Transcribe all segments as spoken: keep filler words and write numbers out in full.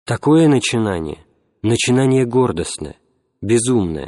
Такое начинание – начинание гордостное, безумное.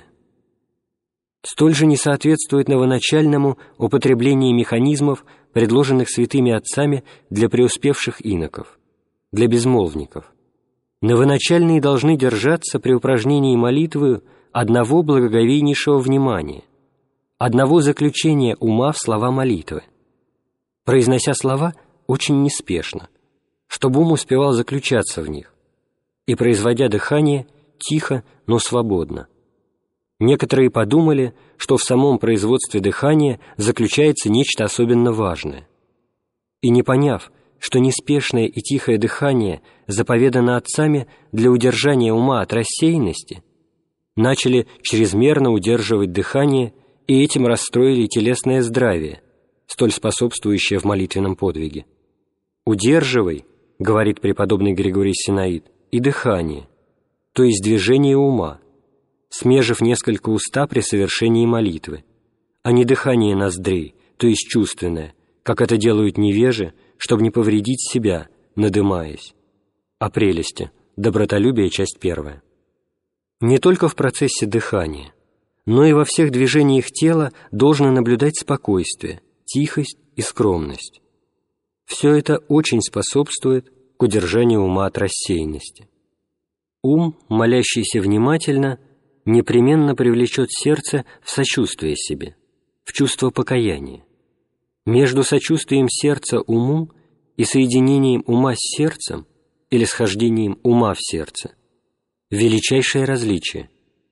Столь же не соответствует новоначальному употреблению механизмов, предложенных святыми отцами для преуспевших иноков, для безмолвников. Новоначальные должны держаться при упражнении молитвы одного благоговейнейшего внимания, одного заключения ума в слова молитвы, произнося слова очень неспешно, чтобы ум успевал заключаться в них, и производя дыхание тихо, но свободно. Некоторые подумали, что в самом производстве дыхания заключается нечто особенно важное. И не поняв, что неспешное и тихое дыхание заповедано отцами для удержания ума от рассеянности, начали чрезмерно удерживать дыхание и этим расстроили телесное здравие, столь способствующее в молитвенном подвиге. «Удерживай, — говорит преподобный Григорий Синаид, — и дыхание, то есть движение ума, смежив несколько уста при совершении молитвы, а не дыхание ноздрей, то есть чувственное, как это делают невежи, чтобы не повредить себя, надымаясь». О прелести. Добротолюбие, часть первая. Не только в процессе дыхания, но и во всех движениях тела должно наблюдать спокойствие, тихость и скромность. Все это очень способствует к удержанию ума от рассеянности. Ум, молящийся внимательно, непременно привлечет сердце в сочувствие себе, в чувство покаяния. Между сочувствием сердца уму и соединением ума с сердцем или схождением ума в сердце величайшее различие.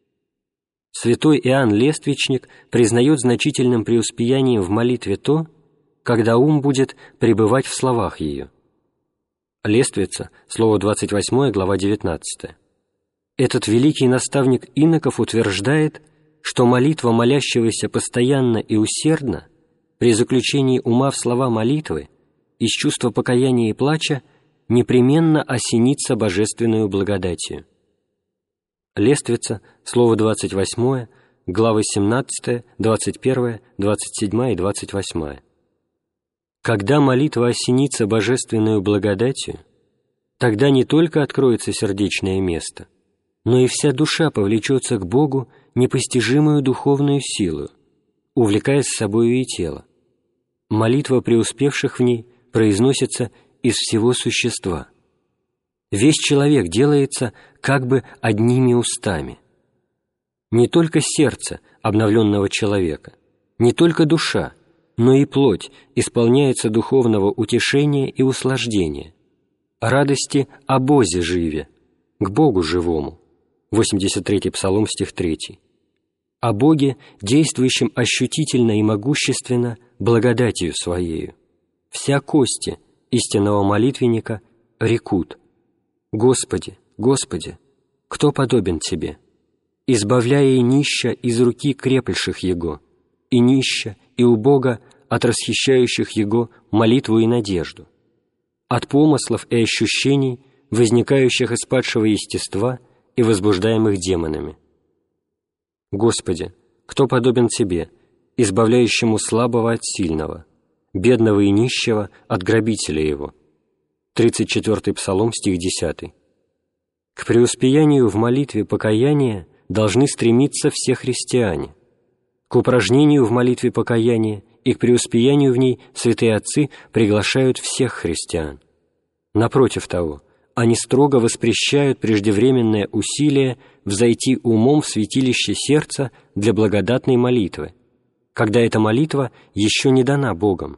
Святой Иоанн Лествичник признает значительным преуспеянием в молитве то, когда ум будет пребывать в словах ее. Лествица, слово двадцать восьмое, глава девятнадцатая. Этот великий наставник иноков утверждает, что молитва молящегося постоянно и усердно при заключении ума в слова молитвы из чувства покаяния и плача непременно осенится божественную благодатью. Лествица, слово двадцать восьмое, главы семнадцатая, двадцать первая, двадцать седьмая и двадцать восьмая. Когда молитва осенится божественную благодатью, тогда не только откроется сердечное место, но и вся душа повлечется к Богу непостижимую духовную силу, увлекая с собою и тело. Молитва преуспевших в ней произносится из всего существа. Весь человек делается как бы одними устами. Не только сердце обновленного человека, не только душа, но и плоть исполняется духовного утешения и услаждения, радости о Бозе живе, к Богу живому. восемьдесят третий Псалом, стих третий. О Боге, действующем ощутительно и могущественно благодатью Своею. Вся кости истинного молитвенника рекут: «Господи, Господи, кто подобен Тебе, избавляя и нища из руки крепельших Его, и нища, и убога от расхищающих Его молитву и надежду, от помыслов и ощущений, возникающих из падшего естества и возбуждаемых демонами. Господи, кто подобен Тебе, избавляющему слабого от сильного, бедного и нищего от грабителя его». тридцать четвёртый Псалом, стих десятый. К преуспеянию в молитве покаяния должны стремиться все христиане. К упражнению в молитве покаяния и к преуспеянию в ней святые отцы приглашают всех христиан. Напротив того, они строго воспрещают преждевременное усилие взойти умом в святилище сердца для благодатной молитвы, когда эта молитва еще не дана Богом.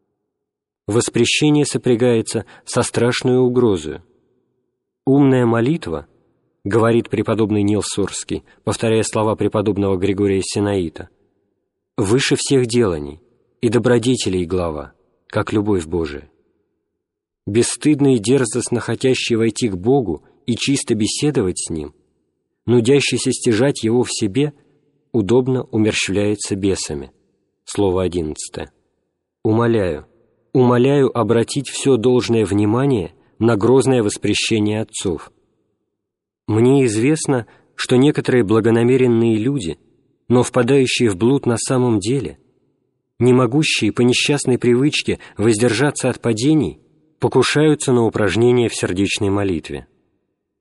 Воспрещение сопрягается со страшной угрозой. «Умная молитва, — говорит преподобный Нил Сурский, повторяя слова преподобного Григория Синаита, — выше всех деланий и добродетелей глава, как любовь Божия. Бесстыдно и дерзостно хотящий войти к Богу и чисто беседовать с Ним, нудящийся стяжать Его в себе, удобно умерщвляется бесами». Слово одиннадцатое. «Умоляю, умоляю обратить все должное внимание на грозное воспрещение отцов. Мне известно, что некоторые благонамеренные люди, но впадающие в блуд на самом деле, не могущие по несчастной привычке воздержаться от падений, покушаются на упражнения в сердечной молитве.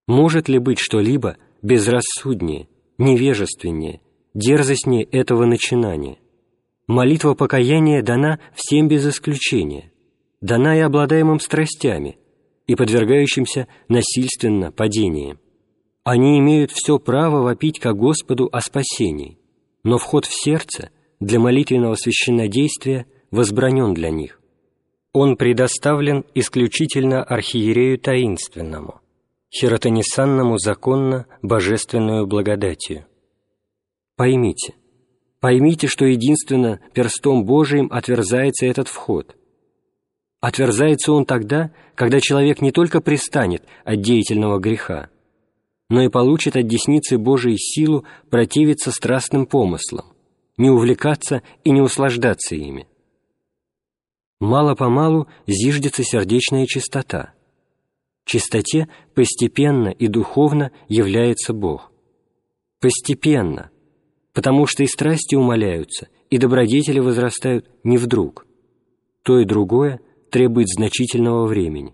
Может ли быть что-либо безрассуднее, невежественнее, дерзостнее этого начинания? Молитва покаяния дана всем без исключения, дана и обладаемым страстями, и подвергающимся насильственно падениям. Они имеют все право вопить ко Господу о спасении, но вход в сердце для молитвенного священнодействия возбранен для них. Он предоставлен исключительно архиерею таинственному, хиротонисанному законно божественную благодатью. Поймите, поймите, что единственно перстом Божиим отверзается этот вход. Отверзается он тогда, когда человек не только пристанет от деятельного греха, но и получит от десницы Божией силу противиться страстным помыслам, не увлекаться и не услаждаться ими. Мало-помалу зиждется сердечная чистота. Чистоте постепенно и духовно является Бог. Постепенно, потому что и страсти умаляются, и добродетели возрастают не вдруг. То и другое требует значительного времени.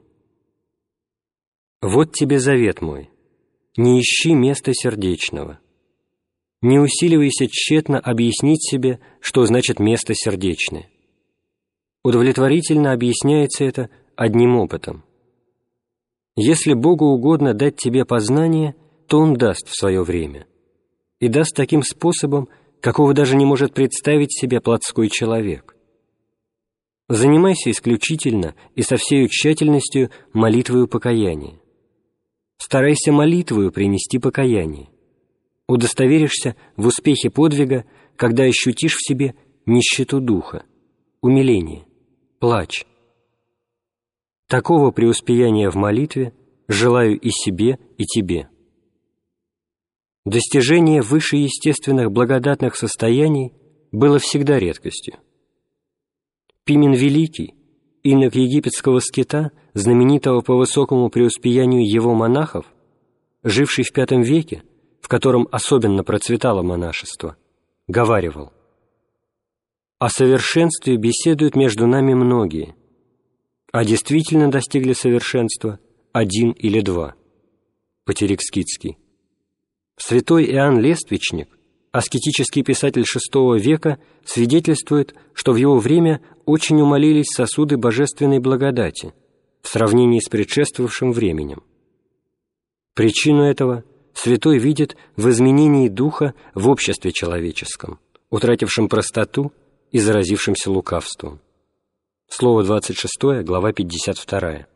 Вот тебе завет мой. Не ищи места сердечного. Не усиливайся тщетно объяснить себе, что значит место сердечное. Удовлетворительно объясняется это одним опытом. Если Богу угодно дать тебе познание, то Он даст в свое время. И даст таким способом, какого даже не может представить себе плотской человек. Занимайся исключительно и со всею тщательностью молитвою покаяния. Старайся молитвою принести покаяние. Удостоверишься в успехе подвига, когда ощутишь в себе нищету духа, умиление, плач. Такого преуспеяния в молитве желаю и себе, и тебе. Достижение вышеестественных благодатных состояний было всегда редкостью. Пимен Великий, инок египетского скита, знаменитого по высокому преуспеянию его монахов, живший в пятом веке, в котором особенно процветало монашество, говаривал: «О совершенстве беседуют между нами многие, а действительно достигли совершенства один или два». Патерик Скитский. Святой Иоанн Лествичник, аскетический писатель шестого века, свидетельствует, что в его время очень умалились сосуды божественной благодати в сравнении с предшествовавшим временем. Причину этого святой видит в изменении духа в обществе человеческом, утратившем простоту и заразившимся лукавством. Слово двадцать шестое, глава пятьдесят вторая.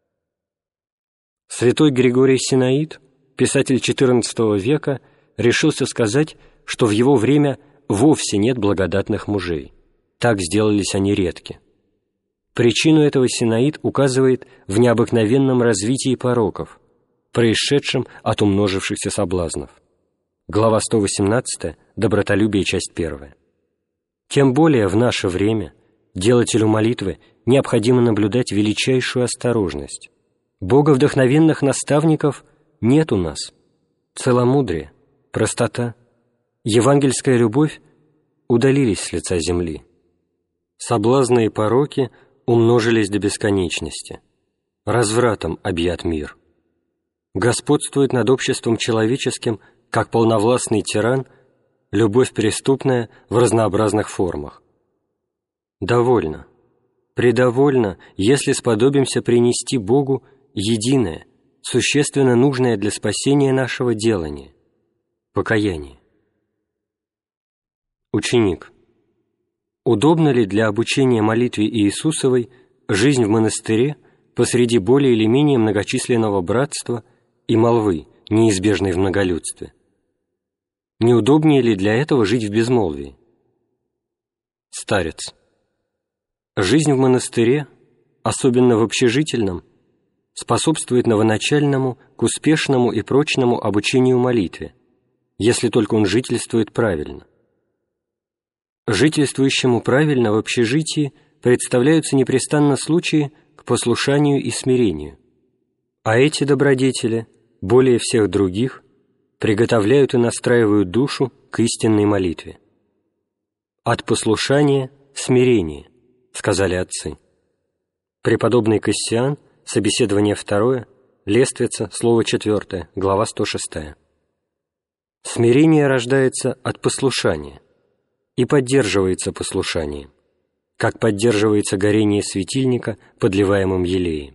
Святой Григорий Синаид, писатель четырнадцатого века, решился сказать, что в его время вовсе нет благодатных мужей. Так сделались они редки. Причину этого Синаид указывает в необыкновенном развитии пороков, происшедшем от умножившихся соблазнов. Глава сто восемнадцатая, добротолюбие, часть первая. Тем более в наше время делателю молитвы необходимо наблюдать величайшую осторожность. Боговдохновенных наставников нет у нас. Целомудрие, простота, евангельская любовь удалились с лица земли. Соблазны и пороки умножились до бесконечности. Развратом объят мир. Господствует над обществом человеческим, как полновластный тиран, любовь преступная в разнообразных формах. Довольно, предовольно, если сподобимся принести Богу единое, существенно нужное для спасения нашего делания – покаяние. Ученик. Удобно ли для обучения молитве Иисусовой жизнь в монастыре посреди более или менее многочисленного братства и молвы, неизбежной в многолюдстве? Неудобнее ли для этого жить в безмолвии? Старец. Жизнь в монастыре, особенно в общежительном, способствует новоначальному к успешному и прочному обучению молитве, если только он жительствует правильно. Жительствующему правильно в общежитии представляются непрестанно случаи к послушанию и смирению, а эти добродетели, более всех других, приготовляют и настраивают душу к истинной молитве. «От послушания – смирение», — сказали отцы. Преподобный Кассиан, собеседование второе, Лествица, слово четвертое, глава сто шестая. Смирение рождается от послушания и поддерживается послушанием, как поддерживается горение светильника подливаемым елеем.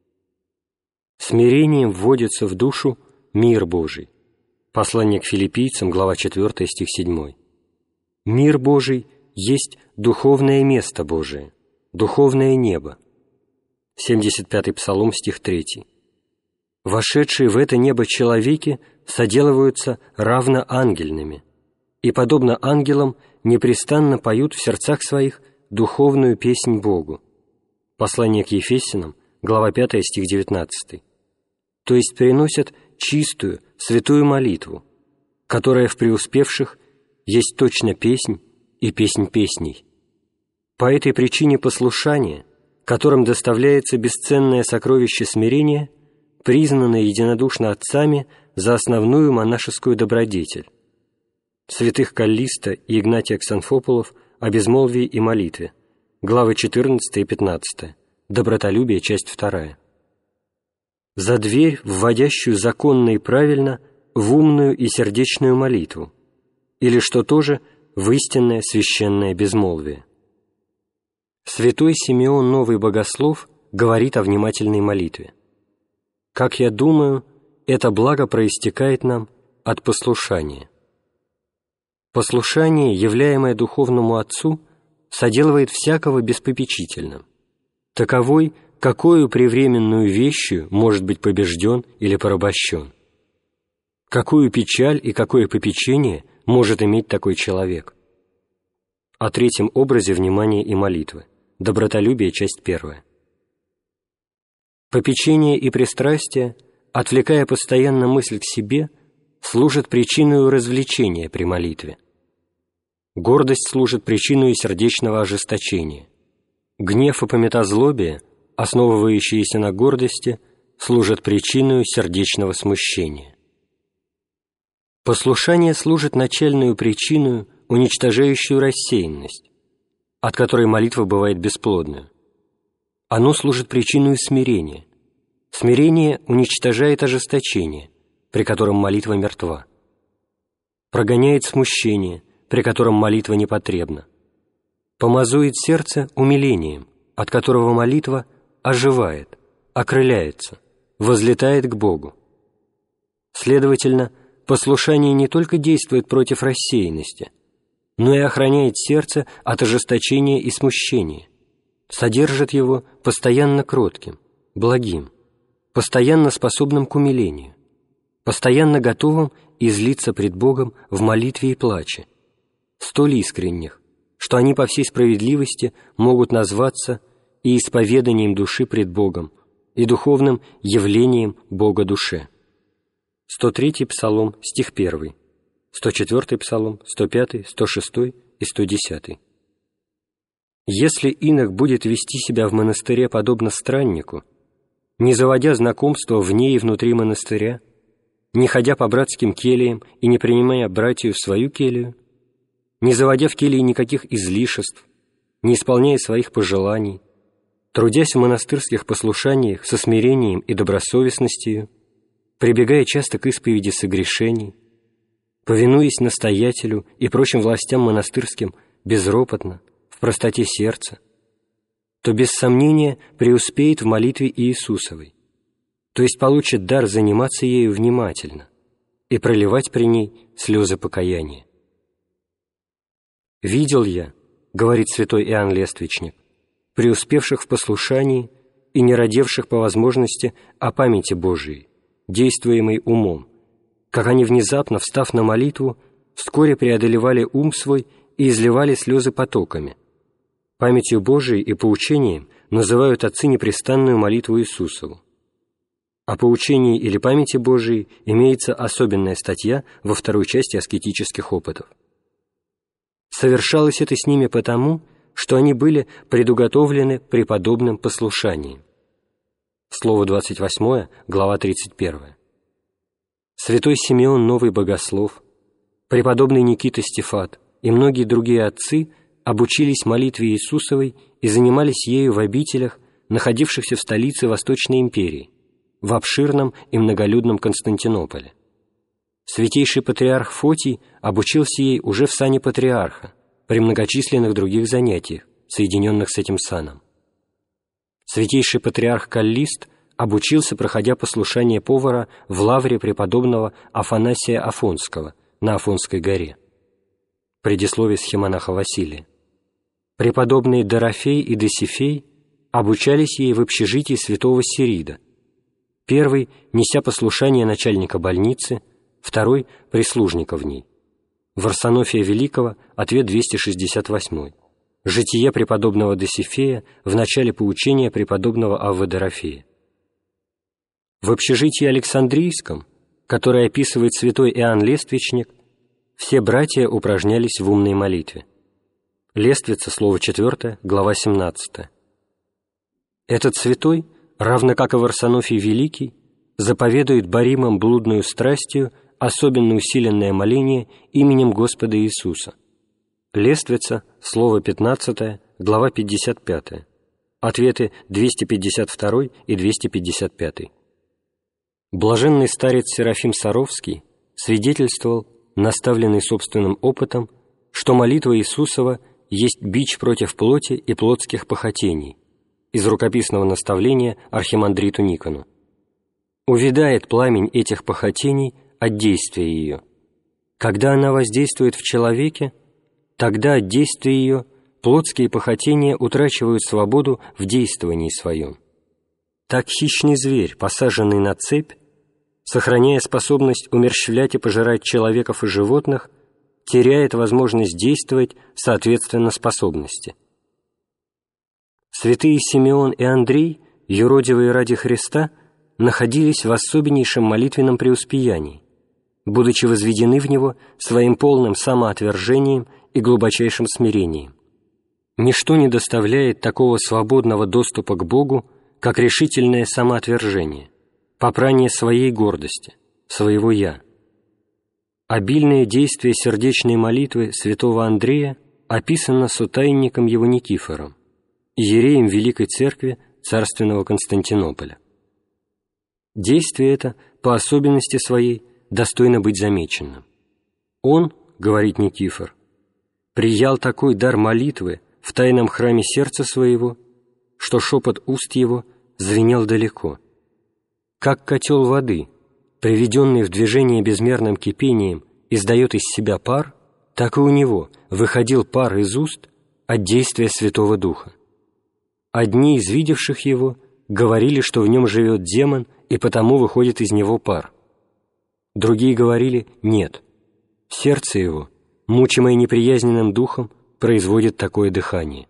Смирением вводится в душу мир Божий. Послание к филиппийцам, глава четвертая, стих седьмой. Мир Божий есть духовное место Божие, духовное небо. семьдесят пятый псалом, стих третий. Вошедшие в это небо человеки соделываются равноангельными, и, подобно ангелам, непрестанно поют в сердцах своих духовную песнь Богу. Послание к Ефесянам, глава пятая, стих девятнадцатый. То есть приносят чистую, святую молитву, которая в преуспевших есть точно песнь и песнь песней. По этой причине послушание, которым доставляется бесценное сокровище смирения, признано единодушно отцами за основную монашескую добродетель. Святых Каллиста и Игнатия Ксанфополов о безмолвии и молитве, главы четырнадцатая и пятнадцатая, добротолюбие, часть вторая. За дверь, вводящую законно и правильно в умную и сердечную молитву, или, что тоже, в истинное священное безмолвие. Святой Симеон Новый Богослов говорит о внимательной молитве. «Как я думаю, это благо проистекает нам от послушания. Послушание, являемое духовному отцу, соделывает всякого беспопечительным. Таковой, какою превременную вещью может быть побежден или порабощен? Какую печаль и какое попечение может иметь такой человек?» О третьем образе внимания и молитвы. Добротолюбие, часть первая. Попечение и пристрастие, отвлекая постоянно мысль к себе, служат причиной развлечения при молитве. Гордость служит причиной сердечного ожесточения. Гнев и пометозлобие, основывающиеся на гордости, служат причиной сердечного смущения. Послушание служит начальную причиной, уничтожающую рассеянность, от которой молитва бывает бесплодной. Оно служит причиной смирения. Смирение уничтожает ожесточение, при котором молитва мертва. Прогоняет смущение, при котором молитва непотребна. Помазует сердце умилением, от которого молитва оживает, окрыляется, возлетает к Богу. Следовательно, послушание не только действует против рассеянности, но и охраняет сердце от ожесточения и смущения, содержит его постоянно кротким, благим, постоянно способным к умилению, постоянно готовым излиться пред Богом в молитве и плаче, столь искренних, что они по всей справедливости могут назваться и исповеданием души пред Богом, и духовным явлением Бога душе. сто третий Псалом, стих первый, сто четвёртый Псалом, сто пятый, сто шестой и сто десятый. Если инок будет вести себя в монастыре подобно страннику, не заводя знакомства вне и внутри монастыря, не ходя по братским кельям и не принимая братью в свою келью, не заводя в келье никаких излишеств, не исполняя своих пожеланий, трудясь в монастырских послушаниях со смирением и добросовестностью, прибегая часто к исповеди согрешений, повинуясь настоятелю и прочим властям монастырским безропотно, в простоте сердца, то без сомнения преуспеет в молитве Иисусовой, то есть получит дар заниматься ею внимательно и проливать при ней слезы покаяния. «Видел я, — говорит святой Иоанн Лествичник, — преуспевших в послушании и не родевших по возможности о памяти Божией, действуемой умом, как они, внезапно встав на молитву, вскоре преодолевали ум свой и изливали слезы потоками. Памятью Божией и поучением называют отцы непрестанную молитву Иисусову. О поучении или памяти Божией имеется особенная статья во второй части аскетических опытов. Совершалось это с ними потому, что они были предуготовлены преподобным послушанием». Слово двадцать восьмое, глава тридцать первая. Святой Симеон Новый Богослов, преподобный Никита Стефат и многие другие отцы обучились молитве Иисусовой и занимались ею в обителях, находившихся в столице Восточной империи, в обширном и многолюдном Константинополе. Святейший патриарх Фотий обучился ей уже в сане патриарха, при многочисленных других занятиях, соединенных с этим саном. Святейший патриарх Каллист обучился, проходя послушание повара в лавре преподобного Афанасия Афонского на Афонской горе. Предисловие схемонаха Василия. Преподобные Дорофей и Досифей обучались ей в общежитии святого Сирида. Первый, неся послушание начальника больницы, второй — прислужника в ней. Варсонофия Великого, ответ двести шестьдесят восемь. Житие преподобного Досифея в начале поучения преподобного Аввы Дорофея. В общежитии Александрийском, которое описывает святой Иоанн Лествичник, все братья упражнялись в умной молитве. Лествица, слово четвертое, глава семнадцатая. Этот святой, равно как и Варсонофий Великий, заповедует боримым блудную страстью особенно усиленное моление именем Господа Иисуса. Лествица, слово пятнадцатое, глава пятьдесят пятая. Ответы двести пятьдесят два и двести пятьдесят пять. Блаженный старец Серафим Саровский свидетельствовал, наставленный собственным опытом, что молитва Иисусова есть бич против плоти и плотских похотений, из рукописного наставления архимандриту Никону. Увядает пламень этих похотений от действия ее. Когда она воздействует в человеке, тогда от действия ее плотские похотения утрачивают свободу в действовании своем. Так хищный зверь, посаженный на цепь, сохраняя способность умерщвлять и пожирать человеков и животных, теряет возможность действовать соответственно способности. Святые Симеон и Андрей, юродивые ради Христа, находились в особеннейшем молитвенном преуспеянии, будучи возведены в него своим полным самоотвержением и глубочайшим смирением. Ничто не доставляет такого свободного доступа к Богу, как решительное самоотвержение, попрание своей гордости, своего «я». Обильное действие сердечной молитвы святого Андрея описано сотайником его Никифором, иереем Великой Церкви Царственного Константинополя. Действие это, по особенности своей, достойно быть замеченным. Он, говорит Никифор, приял такой дар молитвы в тайном храме сердца своего, что шепот уст его звенел далеко. Как котел воды, приведенный в движение безмерным кипением, издает из себя пар, так и у него выходил пар из уст от действия Святого Духа. Одни из видевших его говорили, что в нем живет демон, и потому выходит из него пар. Другие говорили «нет». Сердце его, мучимое неприязненным духом, производит такое дыхание.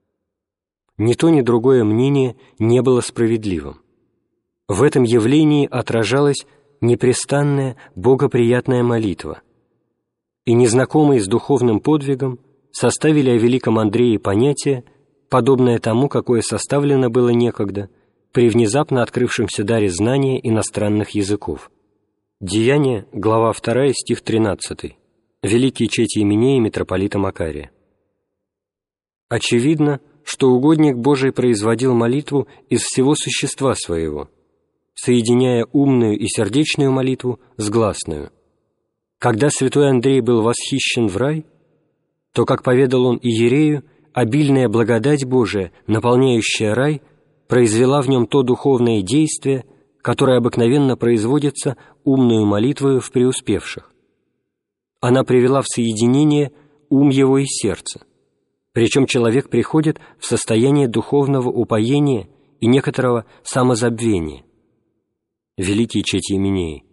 Ни то, ни другое мнение не было справедливым. В этом явлении отражалась непрестанная, богоприятная молитва. И незнакомые с духовным подвигом составили о великом Андрее понятие, подобное тому, какое составлено было некогда при внезапно открывшемся даре знания иностранных языков. Деяния, глава вторая, стих тринадцатый. Великий чети Именея митрополита Макария. Очевидно, что угодник Божий производил молитву из всего существа своего, соединяя умную и сердечную молитву с гласную. Когда святой Андрей был восхищен в рай, то, как поведал он иерею, обильная благодать Божия, наполняющая рай, произвела в нем то духовное действие, которое обыкновенно производится умную молитвою в преуспевших. Она привела в соединение ум его и сердце, причем человек приходит в состояние духовного упоения и некоторого самозабвения. Великий чети Именеи,